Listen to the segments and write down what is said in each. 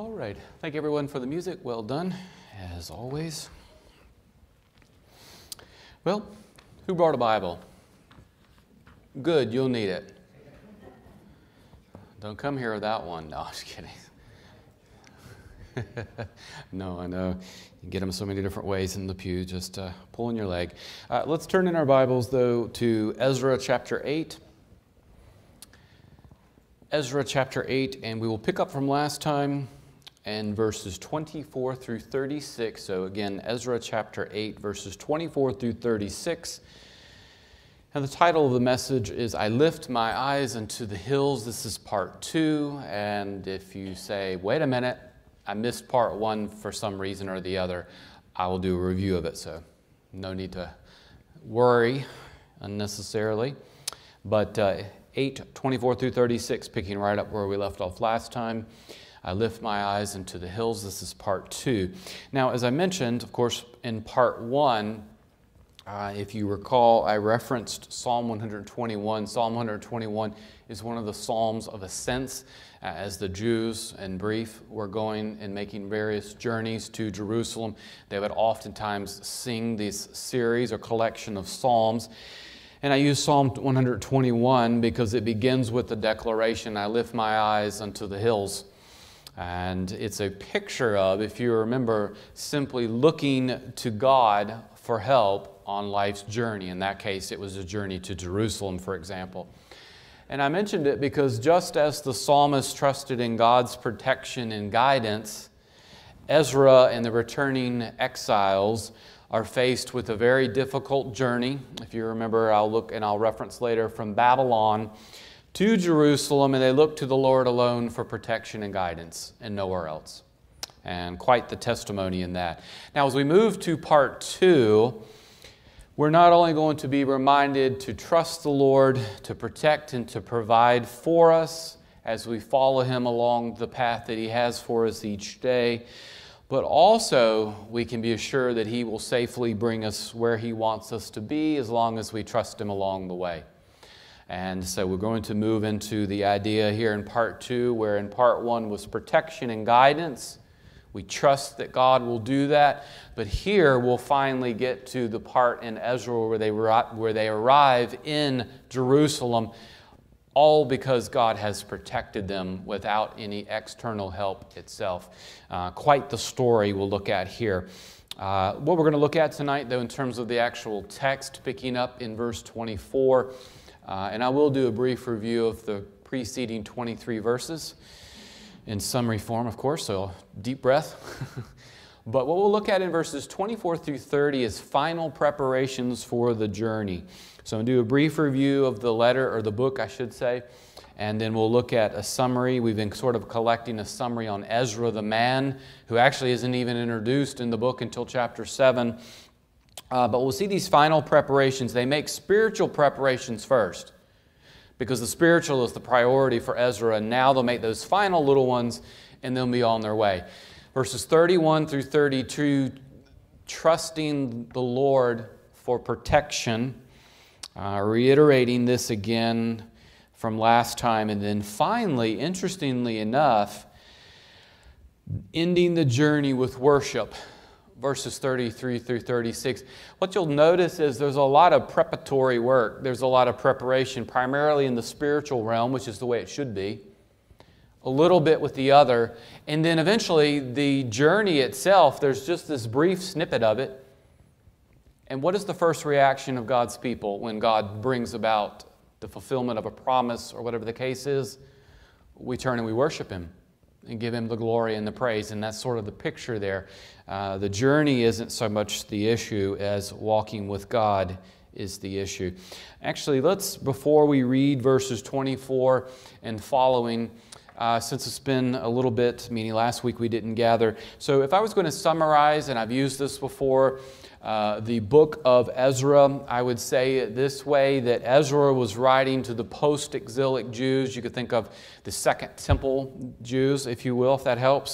All right. Thank everyone for the music. Well done, as always. Well, who brought a Bible? Good, you'll need it. Don't come here without one. No, I'm just kidding. No, I know. You get them so many different ways in the pew, just pulling your leg. Let's turn in our Bibles, though, to Ezra chapter 8. Ezra chapter 8, and we will pick up from last time and verses 24 through 36. So again, Ezra chapter 8, verses 24 through 36. And the title of the message is, I Lift My Eyes Unto the Hills. This is part 2. And if you say, wait a minute, I missed part 1 for some reason or the other, I will do a review of it. So no need to worry unnecessarily. But 8, 24 through 36, picking right up where we left off last time. I lift my eyes into the hills. This is part 2. Now, as I mentioned, of course, in part 1, if you recall, I referenced Psalm 121. Psalm 121 is one of the Psalms of ascents, as the Jews, in brief, were going and making various journeys to Jerusalem. They would oftentimes sing this series or collection of psalms. And I use Psalm 121 because it begins with the declaration, I lift my eyes unto the hills. And it's a picture of, if you remember, simply looking to God for help on life's journey. In that case, it was a journey to Jerusalem, for example. And I mentioned it because just as the psalmist trusted in God's protection and guidance, Ezra and the returning exiles are faced with a very difficult journey. If you remember, I'll reference later, from Babylon to Jerusalem, and they look to the Lord alone for protection and guidance and nowhere else. And quite the testimony in that. Now, as we move to part 2, we're not only going to be reminded to trust the Lord, to protect and to provide for us as we follow Him along the path that He has for us each day, but also we can be assured that He will safely bring us where He wants us to be as long as we trust Him along the way. And so we're going to move into the idea here in part 2, where in part 1 was protection and guidance. We trust that God will do that. But here we'll finally get to the part in Ezra where they arrive in Jerusalem, all because God has protected them without any external help itself. Quite the story we'll look at here. What we're going to look at tonight, though, in terms of the actual text, picking up in verse 24, and I will do a brief review of the preceding 23 verses in summary form, of course, so deep breath. But what we'll look at in verses 24 through 30 is final preparations for the journey. So I'll do a brief review of the letter, or the book, I should say, and then we'll look at a summary. We've been sort of collecting a summary on Ezra the man, who actually isn't even introduced in the book until chapter 7. But we'll see these final preparations. They make spiritual preparations first, because the spiritual is the priority for Ezra, and now they'll make those final little ones, and they'll be on their way. Verses 31 through 32, trusting the Lord for protection, reiterating this again from last time, and then finally, interestingly enough, ending the journey with worship. Verses 33 through 36. What you'll notice is there's a lot of preparatory work. There's a lot of preparation, primarily in the spiritual realm, which is the way it should be. A little bit with the other. And then eventually the journey itself, there's just this brief snippet of it. And what is the first reaction of God's people when God brings about the fulfillment of a promise or whatever the case is? We turn and we worship Him and give Him the glory and the praise. And that's sort of the picture there. The journey isn't so much the issue as walking with God is the issue. Actually, before we read verses 24 and following, since it's been a little bit, meaning last week we didn't gather. So if I was going to summarize, and I've used this before, the book of Ezra, I would say it this way, that Ezra was writing to the post-exilic Jews. You could think of the Second Temple Jews, if you will, if that helps.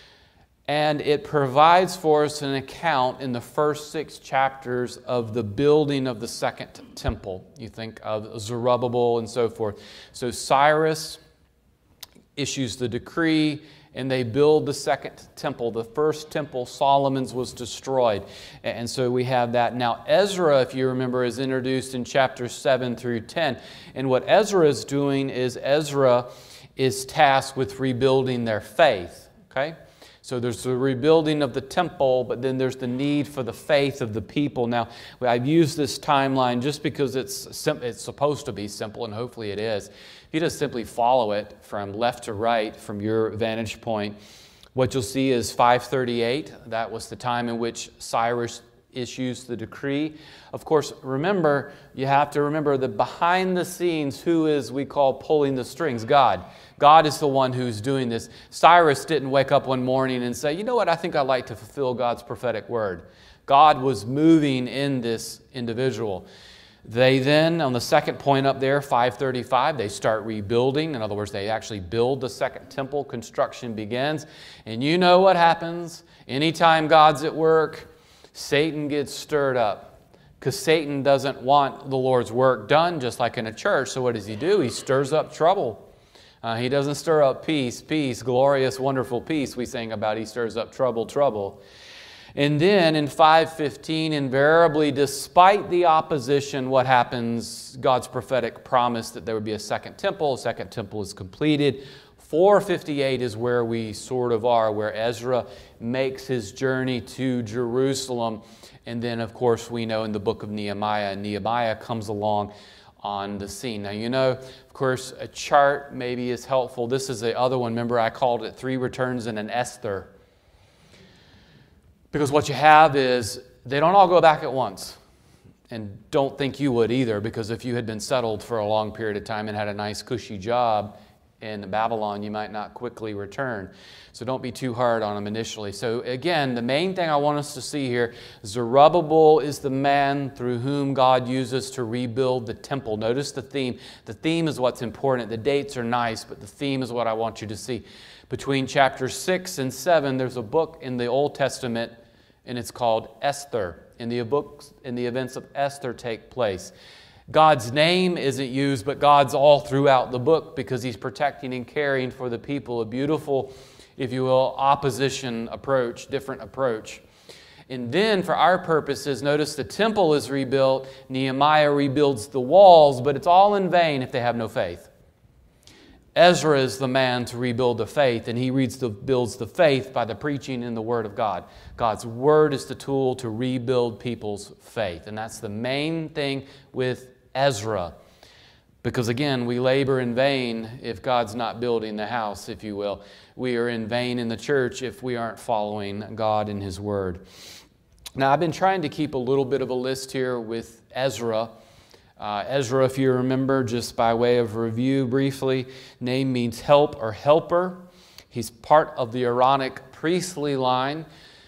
And it provides for us an account in the first 6 chapters of the building of the Second Temple. You think of Zerubbabel and so forth. So Cyrus issues the decree, and they build the second temple. The first temple, Solomon's, was destroyed. And so we have that. Now Ezra, if you remember, is introduced in chapters 7 through 10. And what Ezra is doing is Ezra is tasked with rebuilding their faith. Okay? So there's the rebuilding of the temple, but then there's the need for the faith of the people. Now, I've used this timeline just because it's supposed to be simple, and hopefully it is. If you just simply follow it from left to right from your vantage point, what you'll see is 538. That was the time in which Cyrus issues the decree. Of course, remember, you have to remember that behind the scenes, who is, we call, pulling the strings? God. God is the one who's doing this. Cyrus didn't wake up one morning and say, you know what, I think I'd like to fulfill God's prophetic word. God was moving in this individual. They then, on the second point up there, 535, they start rebuilding. In other words, they actually build the second temple. Construction begins. And you know what happens? Anytime God's at work, Satan gets stirred up. Because Satan doesn't want the Lord's work done, just like in a church. So what does he do? He stirs up trouble. He doesn't stir up peace, peace, glorious, wonderful peace we sing about. He stirs up trouble, trouble. And then in 515, invariably, despite the opposition, what happens? God's prophetic promise that there would be a second temple. A second temple is completed. 458 is where we sort of are, where Ezra makes his journey to Jerusalem. And then, of course, we know in the book of Nehemiah, Nehemiah comes along on the scene. Now, you know, of course, a chart maybe is helpful. This is the other one. Remember, I called it 3 returns and an Esther. Because what you have is they don't all go back at once. And don't think you would either, because if you had been settled for a long period of time and had a nice cushy job in Babylon, you might not quickly return. So don't be too hard on them initially. So again, the main thing I want us to see here, Zerubbabel is the man through whom God uses to rebuild the temple. Notice the theme. The theme is what's important. The dates are nice, but the theme is what I want you to see. Between chapters 6 and 7, there's a book in the Old Testament, and it's called Esther. And the events of Esther take place. God's name isn't used, but God's all throughout the book because He's protecting and caring for the people. A beautiful, if you will, opposition approach, different approach. And then for our purposes, notice the temple is rebuilt. Nehemiah rebuilds the walls, but it's all in vain if they have no faith. Ezra is the man to rebuild the faith, and he builds the faith by the preaching in the Word of God. God's Word is the tool to rebuild people's faith, and that's the main thing with Ezra. Because again, we labor in vain if God's not building the house, if you will. We are in vain in the church if we aren't following God in His Word. Now, I've been trying to keep a little bit of a list here with Ezra. Ezra, if you remember, just by way of review briefly, name means help or helper. He's part of the Aaronic priestly line.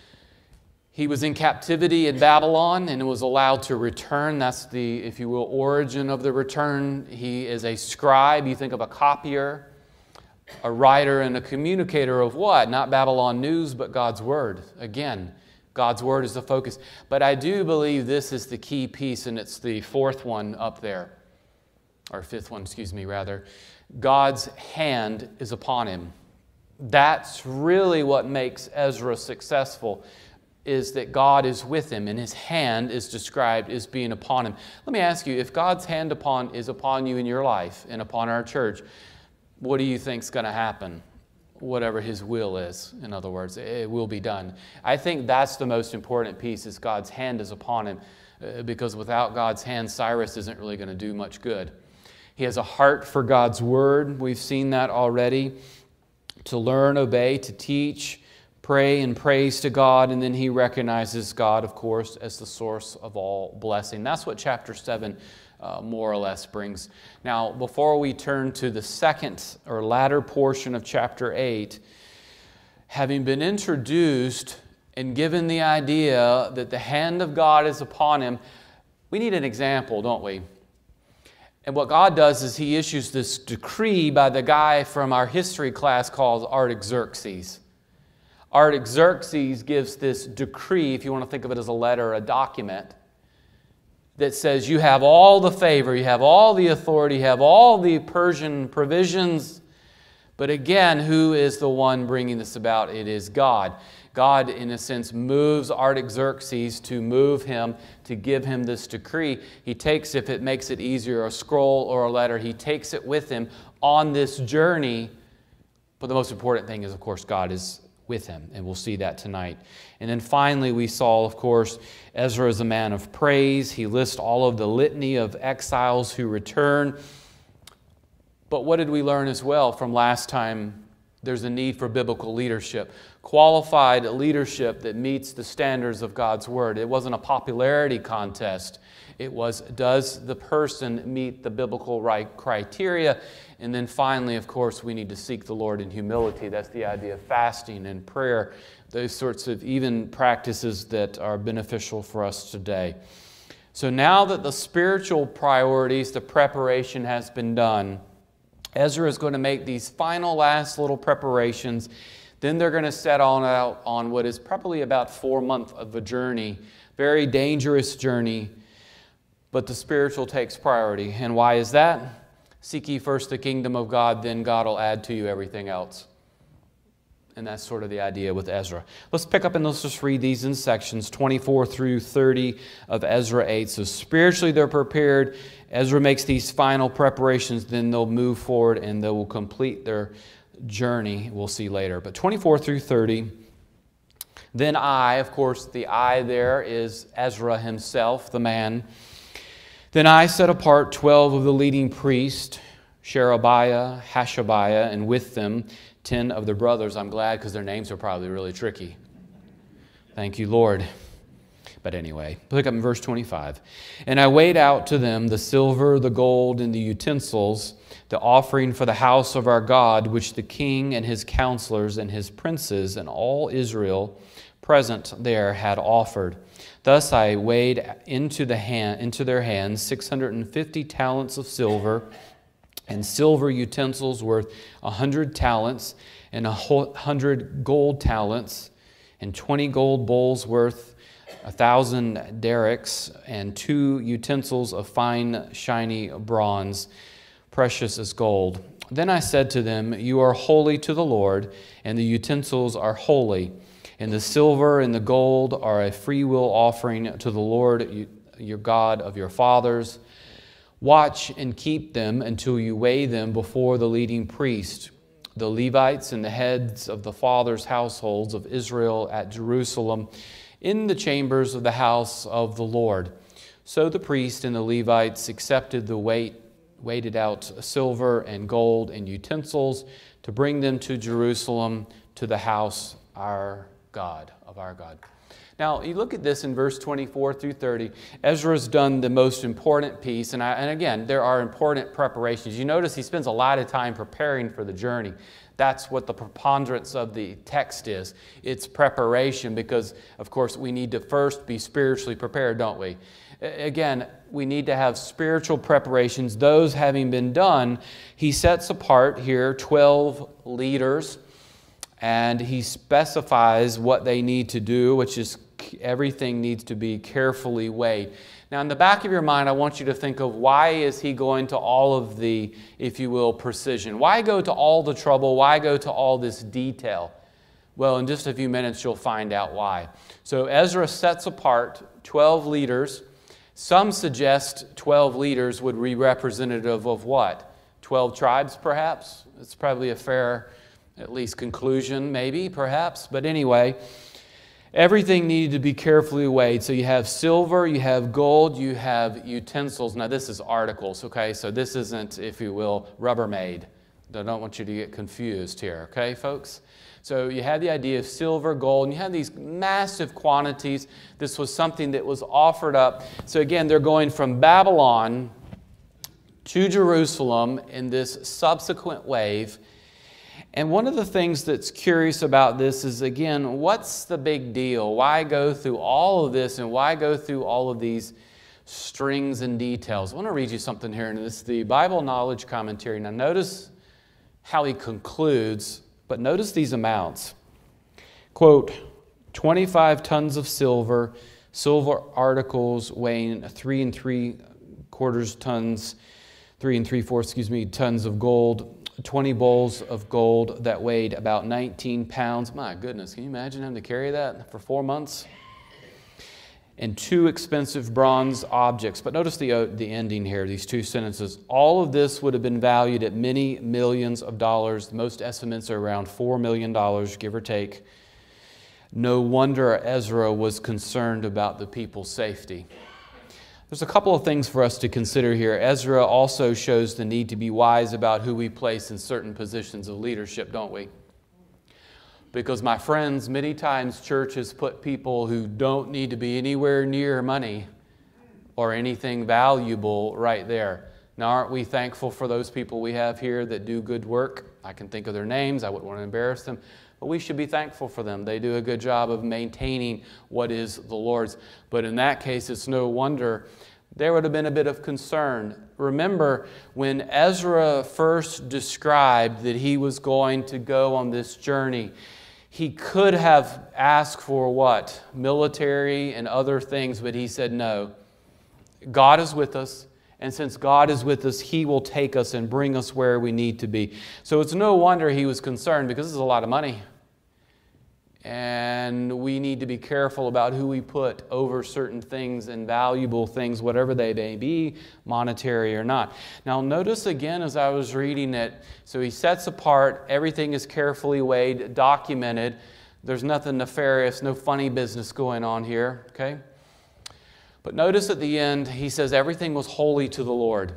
He was in captivity in Babylon and was allowed to return. That's the, if you will, origin of the return. He is a scribe. You think of a copier, a writer and a communicator of what? Not Babylon news, but God's Word. Again, God's Word is the focus. But I do believe this is the key piece, and it's the fourth one up there, or fifth one, excuse me, rather. God's hand is upon him. That's really what makes Ezra successful, is that God is with him, and His hand is described as being upon him. Let me ask you, if God's hand is upon you in your life and upon our church, what do you think is going to happen? Whatever His will is, in other words, it will be done. I think that's the most important piece, is God's hand is upon him, because without God's hand, Cyrus isn't really going to do much good. He has a heart for God's Word. We've seen that already. To learn, obey, to teach, pray and praise to God, and then he recognizes God, of course, as the source of all blessing. That's what chapter 7 more or less brings. Now, before we turn to the second or latter portion of chapter 8, having been introduced and given the idea that the hand of God is upon him, we need an example, don't we? And what God does is He issues this decree by the guy from our history class called Artaxerxes. Artaxerxes gives this decree, if you want to think of it as a letter, a document, that says you have all the favor, you have all the authority, you have all the Persian provisions, But again, who is the one bringing this about? It is God. God, in a sense, moves Artaxerxes to move him, to give him this decree. He takes, if it makes it easier, a scroll or a letter, he takes it with him on this journey. But the most important thing is, of course, God is with him, and we'll see that tonight. And then finally, we saw, of course, Ezra is a man of praise. He lists all of the litany of exiles who return. But what did we learn as well from last time? There's a need for biblical leadership, qualified leadership that meets the standards of God's Word. It wasn't a popularity contest. It was, does the person meet the biblical right criteria? And then finally, of course, we need to seek the Lord in humility. That's the idea of fasting and prayer, those sorts of even practices that are beneficial for us today. So now that the spiritual priorities, the preparation has been done, Ezra is going to make these final last little preparations. Then they're going to set out on what is probably about 4 months of a journey, very dangerous journey, but the spiritual takes priority. And why is that? Seek ye first the kingdom of God, then God will add to you everything else. And that's sort of the idea with Ezra. Let's pick up and let's just read these in sections 24 through 30 of Ezra 8. So spiritually they're prepared. Ezra makes these final preparations, then they'll move forward and they will complete their journey. We'll see later. But 24 through 30, then I, of course, the I there is Ezra himself, the man. Then I set apart 12 of the leading priests, Sherebiah, Hashabiah, and with them 10 of their brothers. I'm glad because their names are probably really tricky. Thank you, Lord. But anyway, look up in verse 25. And I weighed out to them the silver, the gold, and the utensils, the offering for the house of our God, which the king and his counselors and his princes and all Israel present there had offered. Thus I weighed into their hands 650 talents of silver, and silver utensils worth 100 talents, and 100 gold talents, and 20 gold bowls worth 1,000 derricks, and 2 utensils of fine shiny bronze, precious as gold. Then I said to them, you are holy to the Lord, and the utensils are holy. And the silver and the gold are a freewill offering to the Lord, your God of your fathers. Watch and keep them until you weigh them before the leading priest, the Levites and the heads of the fathers' households of Israel at Jerusalem, in the chambers of the house of the Lord. So the priest and the Levites accepted the weighted out silver and gold and utensils to bring them to Jerusalem, to the house of our God. Now, you look at this in verse 24 through 30. Ezra's done the most important piece. And again, there are important preparations. You notice he spends a lot of time preparing for the journey. That's what the preponderance of the text is. It's preparation because, of course, we need to first be spiritually prepared, don't we? Again, we need to have spiritual preparations. Those having been done, he sets apart here 12 leaders. And he specifies what they need to do, which is everything needs to be carefully weighed. Now, in the back of your mind, I want you to think of why is he going to all of the, if you will, precision? Why go to all the trouble? Why go to all this detail? Well, in just a few minutes, you'll find out why. So Ezra sets apart 12 leaders. Some suggest 12 leaders would be representative of what? 12 tribes, perhaps? It's probably a fair at least conclusion, maybe, perhaps. But anyway, everything needed to be carefully weighed. So you have silver, you have gold, you have utensils. Now this is articles, okay? So this isn't, if you will, Rubbermaid. I don't want you to get confused here, okay, folks? So you had the idea of silver, gold, and you had these massive quantities. This was something that was offered up. So again, they're going from Babylon to Jerusalem in this subsequent wave. And one of the things that's curious about this is, again, what's the big deal? Why go through all of this and why go through all of these strings and details? I want to read you something here, and this is the Bible Knowledge Commentary. Now notice how he concludes, but notice these amounts. Quote, 25 tons of silver, silver articles weighing 3 3/4 tons of gold, 20 bowls of gold that weighed about 19 pounds. My goodness, can you imagine having to carry that for 4 months? And 2 expensive bronze objects. But notice the ending here, these 2 sentences. All of this would have been valued at many millions of dollars. Most estimates are around $4 million, give or take. No wonder Ezra was concerned about the people's safety. There's a couple of things for us to consider here. Ezra also shows the need to be wise about who we place in certain positions of leadership, don't we? Because, my friends, many times churches put people who don't need to be anywhere near money or anything valuable right there. Now, aren't we thankful for those people we have here that do good work? I can think of their names. I wouldn't want to embarrass them. But we should be thankful for them. They do a good job of maintaining what is the Lord's. But in that case, it's no wonder there would have been a bit of concern. Remember, when Ezra first described that he was going to go on this journey, he could have asked for what? Military and other things, but he said no. God is with us. And since God is with us, He will take us and bring us where we need to be. So it's no wonder he was concerned, because this is a lot of money. And we need to be careful about who we put over certain things and valuable things, whatever they may be, monetary or not. Now notice again as I was reading it, so he sets apart, everything is carefully weighed, documented. There's nothing nefarious, no funny business going on here, okay? But notice at the end, he says everything was holy to the Lord.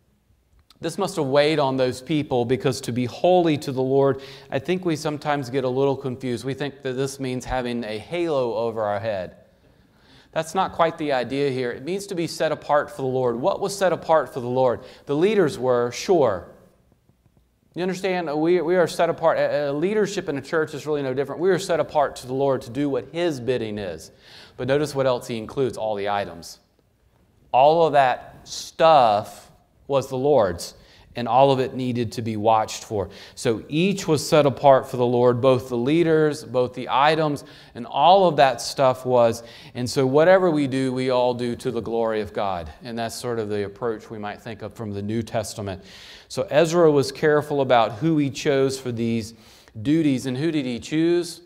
This must have weighed on those people, because to be holy to the Lord, I think we sometimes get a little confused. We think that this means having a halo over our head. That's not quite the idea here. It means to be set apart for the Lord. What was set apart for the Lord? The leaders were, sure. You understand? We are set apart. Leadership in a church is really no different. We are set apart to the Lord to do what His bidding is. But notice what else He includes, all the items. All of that stuff was the Lord's, and all of it needed to be watched for. So each was set apart for the Lord, both the leaders, both the items, and all of that stuff was. And so whatever we do, we all do to the glory of God. And that's sort of the approach we might think of from the New Testament. So Ezra was careful about who he chose for these duties. And who did he choose?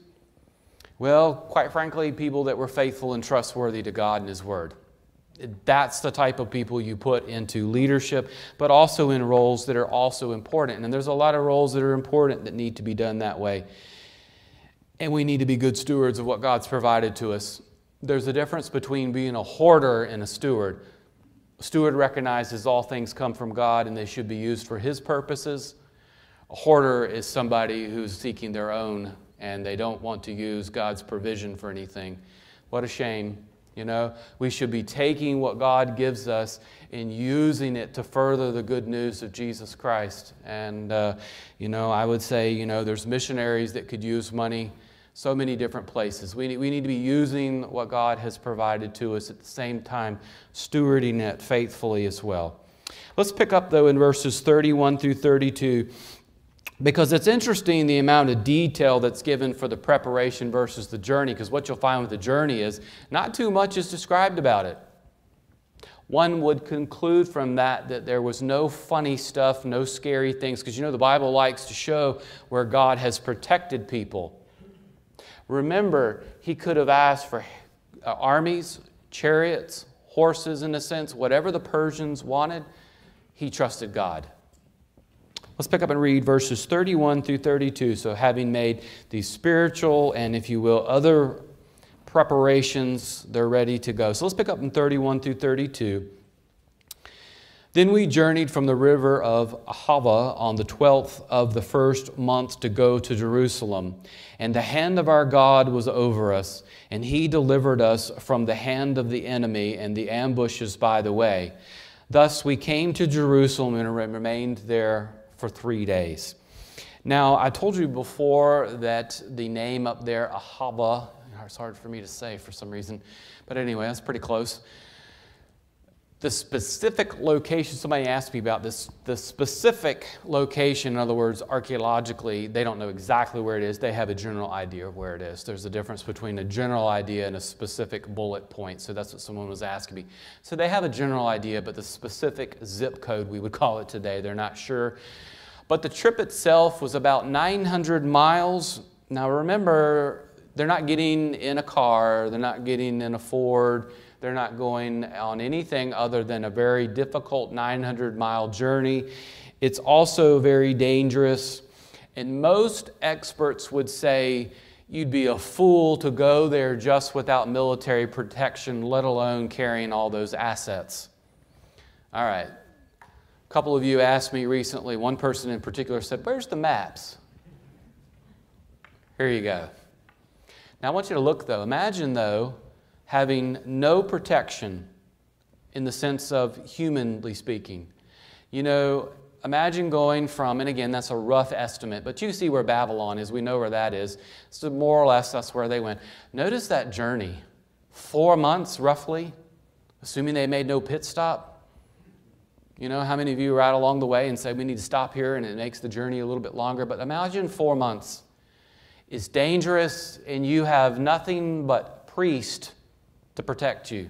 Well, quite frankly, people that were faithful and trustworthy to God and His Word. That's the type of people you put into leadership, but also in roles that are also important. And there's a lot of roles that are important that need to be done that way. And we need to be good stewards of what God's provided to us. There's a difference between being a hoarder and a steward. A steward recognizes all things come from God and they should be used for His purposes. A hoarder is somebody who's seeking their own and they don't want to use God's provision for anything. What a shame. You know, we should be taking what God gives us and using it to further the good news of Jesus Christ. And, I would say, there's missionaries that could use money so many different places. We need to be using what God has provided to us, at the same time stewarding it faithfully as well. Let's pick up, though, in verses 31 through 32. Because it's interesting the amount of detail that's given for the preparation versus the journey, because what you'll find with the journey is not too much is described about it. One would conclude from that there was no funny stuff, no scary things, because the Bible likes to show where God has protected people. Remember, He could have asked for armies, chariots, horses in a sense, whatever the Persians wanted. He trusted God. Let's pick up and read verses 31 through 32. So having made these spiritual and, if you will, other preparations, they're ready to go. So let's pick up in 31 through 32. Then we journeyed from the river of Ahava on the 12th of the first month to go to Jerusalem. And the hand of our God was over us, and He delivered us from the hand of the enemy and the ambushes by the way. Thus we came to Jerusalem and remained there for 3 days. Now, I told you before that the name up there, Ahava, it's hard for me to say for some reason, but anyway, that's pretty close. The specific location, somebody asked me about this, the specific location, in other words, archaeologically, they don't know exactly where it is. They have a general idea of where it is. There's a difference between a general idea and a specific bullet point. So that's what someone was asking me. So they have a general idea, but the specific zip code, we would call it today, they're not sure. But the trip itself was about 900 miles. Now remember, they're not getting in a car, they're not getting in a Ford, they're not going on anything other than a very difficult 900-mile journey. It's also very dangerous, and most experts would say you'd be a fool to go there just without military protection, let alone carrying all those assets. All right. A couple of you asked me recently, one person in particular said, "Where's the maps?" Here you go. Now I want you to look though. Imagine though, having no protection in the sense of humanly speaking. You know, imagine going from, and again, that's a rough estimate, but you see where Babylon is. We know where that is. So more or less, that's where they went. Notice that journey. 4 months, roughly, assuming they made no pit stop. You know, how many of you ride along the way and say, we need to stop here, and it makes the journey a little bit longer? But imagine 4 months. It's dangerous, and you have nothing but priest to protect you.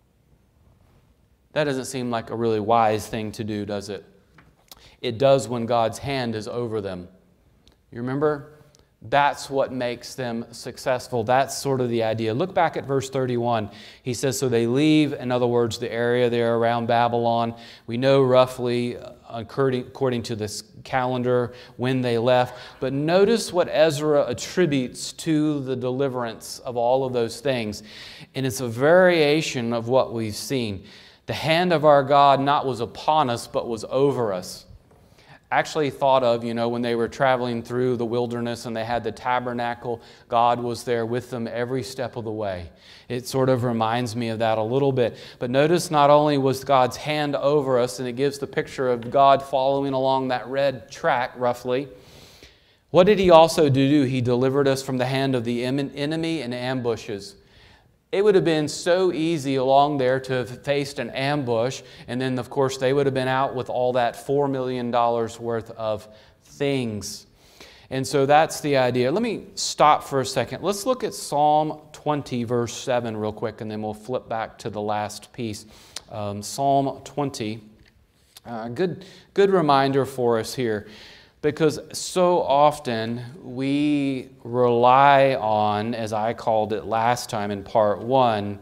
That doesn't seem like a really wise thing to do, does it? It does when God's hand is over them. You remember? That's what makes them successful. That's sort of the idea. Look back at verse 31. He says, so they leave, in other words, the area there around Babylon. We know roughly, according to this calendar, when they left. But notice what Ezra attributes to the deliverance of all of those things. And it's a variation of what we've seen. The hand of our God not was upon us, but was over us. Actually thought of, you know, when they were traveling through the wilderness and they had the tabernacle, God was there with them every step of the way. It sort of reminds me of that a little bit. But notice not only was God's hand over us, and it gives the picture of God following along that red track roughly. What did He also do? He delivered us from the hand of the enemy and ambushes. It would have been so easy along there to have faced an ambush, and then, of course, they would have been out with all that $4 million worth of things. And so that's the idea. Let me stop for a second. Let's look at Psalm 20, verse 7 real quick, and then we'll flip back to the last piece. Psalm 20, good reminder for us here. Because so often we rely on, as I called it last time in part 1,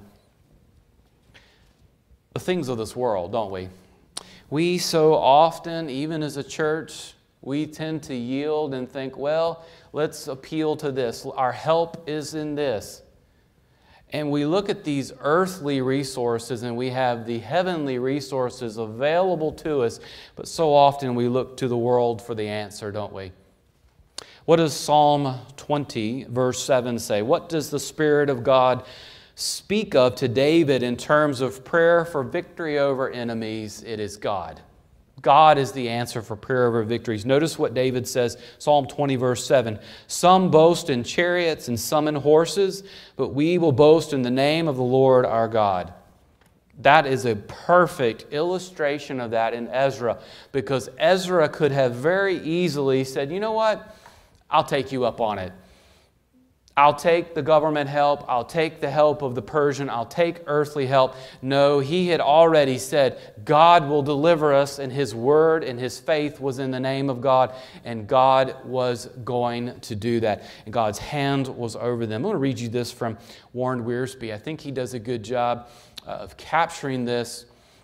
the things of this world, don't we? We so often, even as a church, we tend to yield and think, well, let's appeal to this. Our help is in this. And we look at these earthly resources and we have the heavenly resources available to us, but so often we look to the world for the answer, don't we? What does Psalm 20, verse 7 say? What does the Spirit of God speak of to David in terms of prayer for victory over enemies? It is God. God is the answer for prayer over victories. Notice what David says, Psalm 20, verse 7. Some boast in chariots and some in horses, but we will boast in the name of the Lord our God. That is a perfect illustration of that in Ezra, because Ezra could have very easily said, you know what? I'll take you up on it. I'll take the government help. I'll take the help of the Persian. I'll take earthly help. No, he had already said, God will deliver us, and His word and His faith was in the name of God, and God was going to do that. And God's hand was over them. I'm going to read you this from Warren Wiersbe. I think he does a good job of capturing this.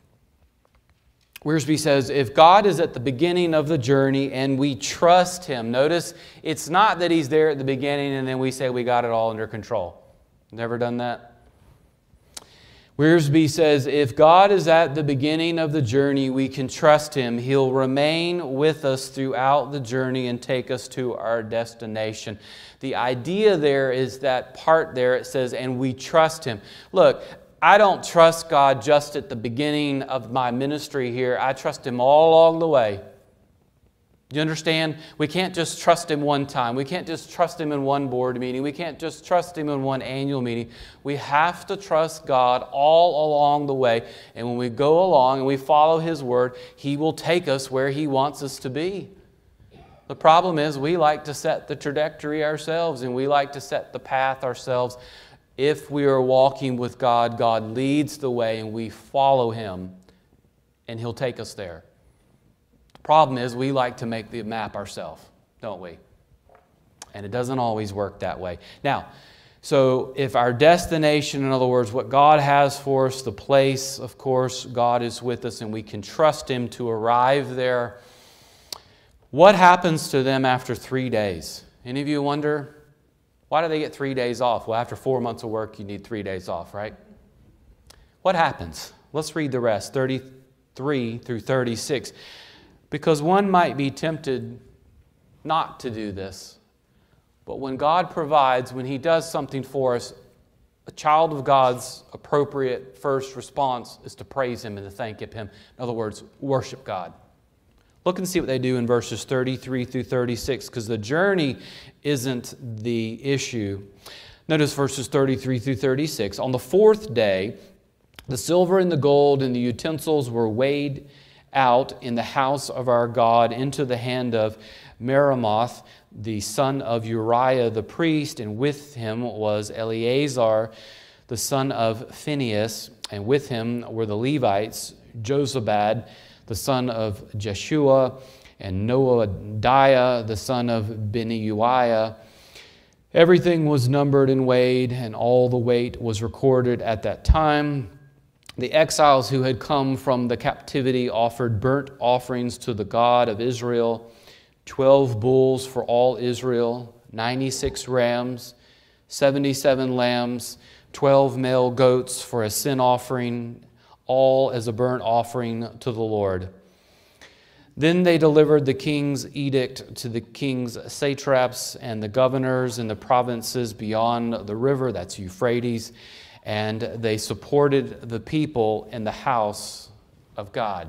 Wiersbe says, if God is at the beginning of the journey and we trust Him, notice it's not that He's there at the beginning and then we say we got it all under control. Never done that? Wiersbe says, if God is at the beginning of the journey, we can trust Him. He'll remain with us throughout the journey and take us to our destination. The idea there is that part there, it says, and we trust Him. Look, I don't trust God just at the beginning of my ministry here. I trust Him all along the way. Do you understand? We can't just trust Him one time. We can't just trust Him in one board meeting. We can't just trust Him in one annual meeting. We have to trust God all along the way. And when we go along and we follow His word, He will take us where He wants us to be. The problem is we like to set the trajectory ourselves and we like to set the path ourselves. If we are walking with God, God leads the way and we follow Him and He'll take us there. Problem is, we like to make the map ourselves, don't we? And it doesn't always work that way. Now, so if our destination, in other words, what God has for us, the place, of course, God is with us and we can trust Him to arrive there. What happens to them after 3 days? Any of you wonder, why do they get 3 days off? Well, after 4 months of work, you need 3 days off, right? What happens? Let's read the rest, 33 through 36. Because one might be tempted not to do this. But when God provides, when He does something for us, a child of God's appropriate first response is to praise Him and to thank Him. In other words, worship God. Look and see what they do in verses 33 through 36, because the journey isn't the issue. Notice verses 33 through 36. On the fourth day, the silver and the gold and the utensils were weighed out in the house of our God into the hand of Meremoth, the son of Uriah the priest, and with him was Eleazar, the son of Phinehas, and with him were the Levites, Jozabad, the son of Jeshua, and Noadiah, the son of Benuiah. Everything was numbered and weighed, and all the weight was recorded at that time. The exiles who had come from the captivity offered burnt offerings to the God of Israel, 12 bulls for all Israel, 96 rams, 77 lambs, 12 male goats for a sin offering, all as a burnt offering to the Lord. Then they delivered the king's edict to the king's satraps and the governors in the provinces beyond the river, that's Euphrates, and they supported the people in the house of God.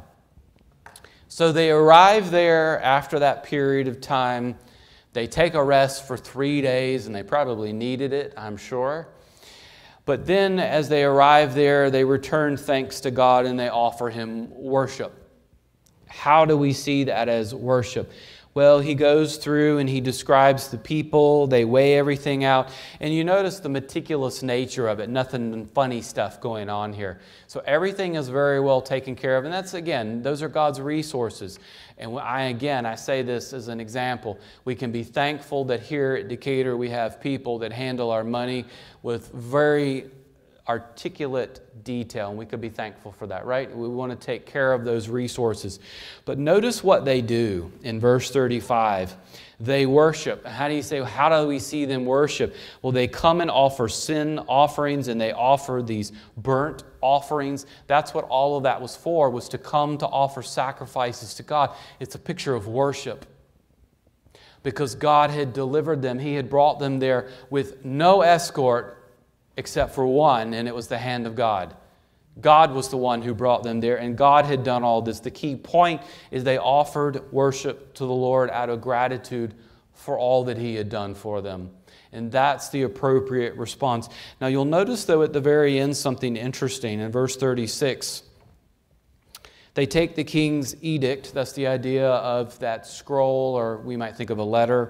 So they arrive there after that period of time. They take a rest for 3 days, and they probably needed it, I'm sure. But then as they arrive there, they return thanks to God and they offer Him worship. How do we see that as worship? Well, he goes through and he describes the people. They weigh everything out. And you notice the meticulous nature of it. Nothing funny stuff going on here. So everything is very well taken care of. And that's, again, those are God's resources. And I say this as an example. We can be thankful that here at Decatur we have people that handle our money with very articulate detail, and we could be thankful for that, right? We want to take care of those resources. But notice what they do in verse 35. They worship. How do we see them worship? Well, they come and offer sin offerings, and they offer these burnt offerings. That's what all of that was for, was to come to offer sacrifices to God. It's a picture of worship. Because God had delivered them. He had brought them there with no escort except for one, and it was the hand of God. God was the one who brought them there, and God had done all this. The key point is they offered worship to the Lord out of gratitude for all that He had done for them. And that's the appropriate response. Now you'll notice, though, at the very end something interesting. In verse 36, they take the king's edict. That's the idea of that scroll, or we might think of a letter.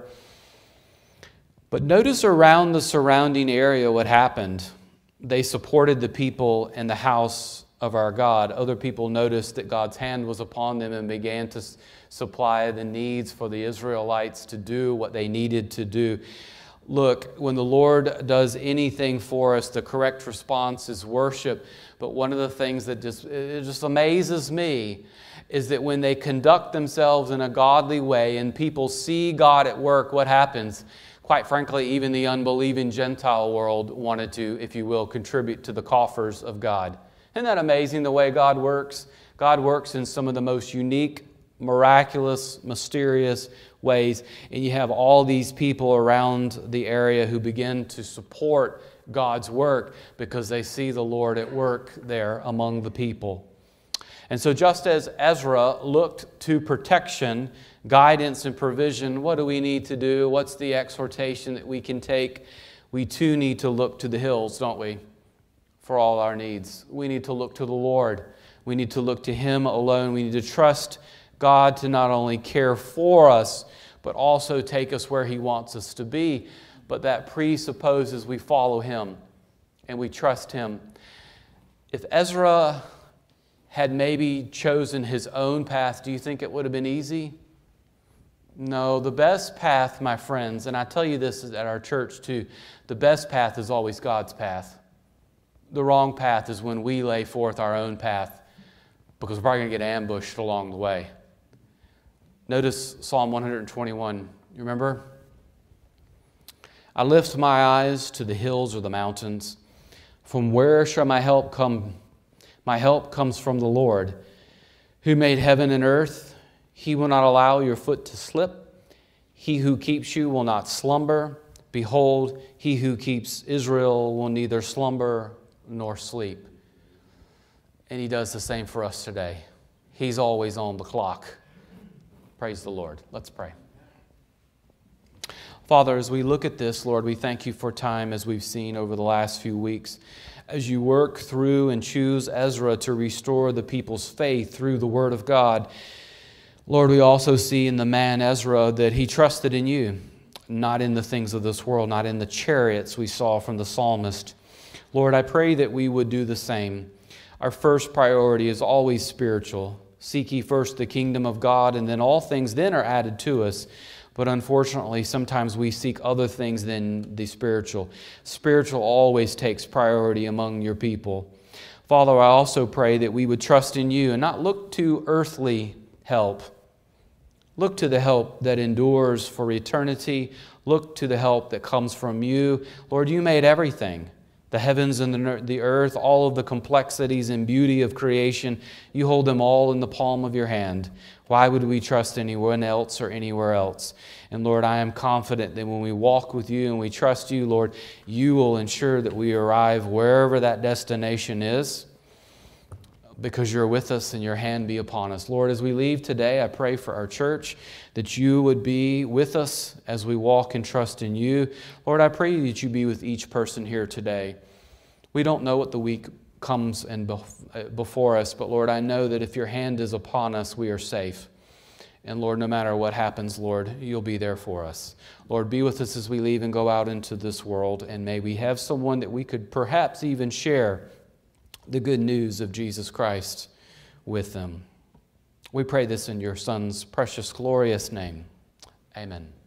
But notice around the surrounding area what happened. They supported the people in the house of our God. Other people noticed that God's hand was upon them and began to supply the needs for the Israelites to do what they needed to do. Look, when the Lord does anything for us, the correct response is worship. But one of the things that just amazes me is that when they conduct themselves in a godly way and people see God at work, what happens? Quite frankly, even the unbelieving Gentile world wanted to, if you will, contribute to the coffers of God. Isn't that amazing the way God works? God works in some of the most unique, miraculous, mysterious ways. And you have all these people around the area who begin to support God's work because they see the Lord at work there among the people. And so just as Ezra looked to protection, guidance, and provision, what do we need to do? What's the exhortation that we can take? We too need to look to the hills, don't we, for all our needs. We need to look to the Lord. We need to look to Him alone. We need to trust God to not only care for us, but also take us where He wants us to be. But that presupposes we follow Him and we trust Him. If Ezra had maybe chosen his own path, do you think it would have been easy? No, the best path, my friends, and I tell you this at our church too, the best path is always God's path. The wrong path is when we lay forth our own path, because we're probably going to get ambushed along the way. Notice Psalm 121. You remember? I lift my eyes to the hills or the mountains. From where shall my help come? My help comes from the Lord, who made heaven and earth. He will not allow your foot to slip. He who keeps you will not slumber. Behold, he who keeps Israel will neither slumber nor sleep. And he does the same for us today. He's always on the clock. Praise the Lord. Let's pray. Father, as we look at this, Lord, we thank you for time as we've seen over the last few weeks. As you work through and choose Ezra to restore the people's faith through the Word of God, Lord, we also see in the man Ezra that he trusted in you, not in the things of this world, not in the chariots we saw from the psalmist. Lord, I pray that we would do the same. Our first priority is always spiritual. Seek ye first the kingdom of God, and then all things then are added to us. But unfortunately, sometimes we seek other things than the spiritual. Spiritual always takes priority among your people. Father, I also pray that we would trust in you and not look to earthly help. Look to the help that endures for eternity. Look to the help that comes from you. Lord, you made everything. The heavens and the earth, all of the complexities and beauty of creation, you hold them all in the palm of your hand. Why would we trust anyone else or anywhere else? And Lord, I am confident that when we walk with you and we trust you, Lord, you will ensure that we arrive wherever that destination is, because you're with us and your hand be upon us. Lord, as we leave today, I pray for our church that you would be with us as we walk and trust in you. Lord, I pray that you be with each person here today. We don't know what the week comes and before us, but Lord, I know that if your hand is upon us, we are safe. And Lord, no matter what happens, Lord, you'll be there for us. Lord, be with us as we leave and go out into this world, and may we have someone that we could perhaps even share the good news of Jesus Christ with them. We pray this in your Son's precious, glorious name. Amen.